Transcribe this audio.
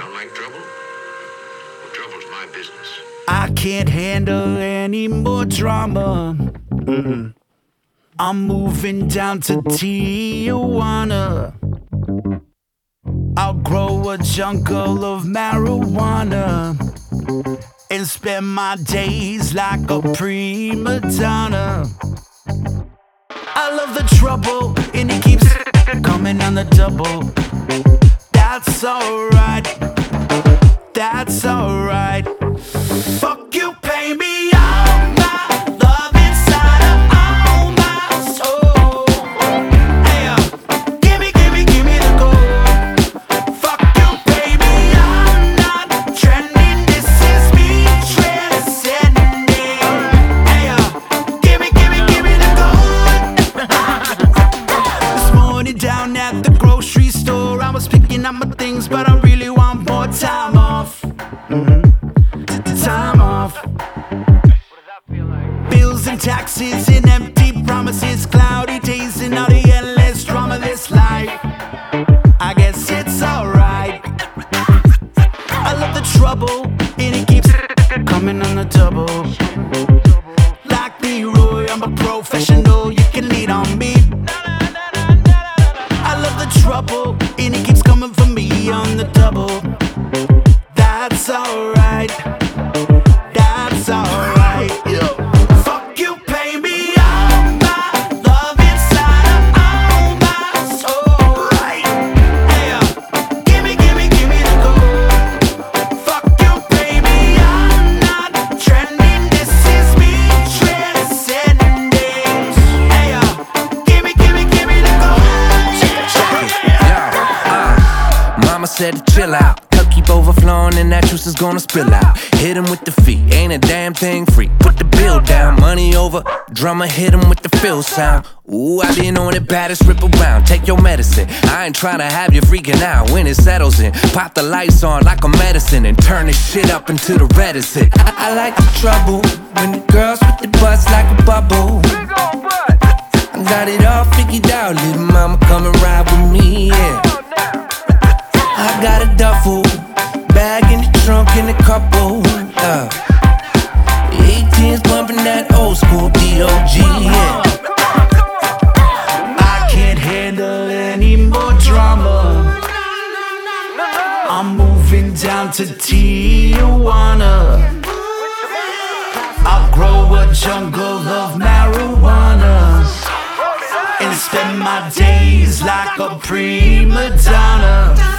Don't like trouble? Well, trouble's my business. I can't handle any more drama. I'm moving down to Tijuana. I'll grow a jungle of marijuana and spend my days like a prima donna. I love the trouble, and it keeps coming on the double. That's alright, that's alright. Fuck you, pay me all my love inside of all my soul. Hey, give me the gold. Fuck you, baby, I'm not trending. This is me transcending. Hey, give me the gold. This morning down at the grocery store, I was picking up my things, but I really want more time off. Time off. Bills and taxes and empty promises, cloudy days and all the endless drama of this life. I guess it's alright. I love the trouble, and it keeps coming on the double. Like Leroy, I'm a professional, you can lean on me. I love the trouble, and it keeps coming for me on the double. That's alright. That's alright. Fuck you, pay me all my love inside of all my soul. Hey, give me the gold. Fuck you, baby, I'm not trending. This is me transcending. Hey, give me the gold. Mama said to chill out. Keep overflowing and that juice is gonna spill out. Hit him with the feet, ain't a damn thing free. Put the bill down, money over. Drummer hit him with the fill sound. Ooh, I been on it, baddest, rip around. Take your medicine, I ain't tryna have you freaking out. When it settles in, pop the lights on like a medicine and turn this shit up into the reticent. I like the trouble, when the girls with the butts like a bubble. I got it all figured out, little mama come and ride with me, yeah. I got a duffel bag in the trunk and a couple 18s bumping that old school D.O.G. Yeah. I can't handle any more drama. I'm moving down to Tijuana. I'll grow a jungle of marijuana and spend my days like a prima donna.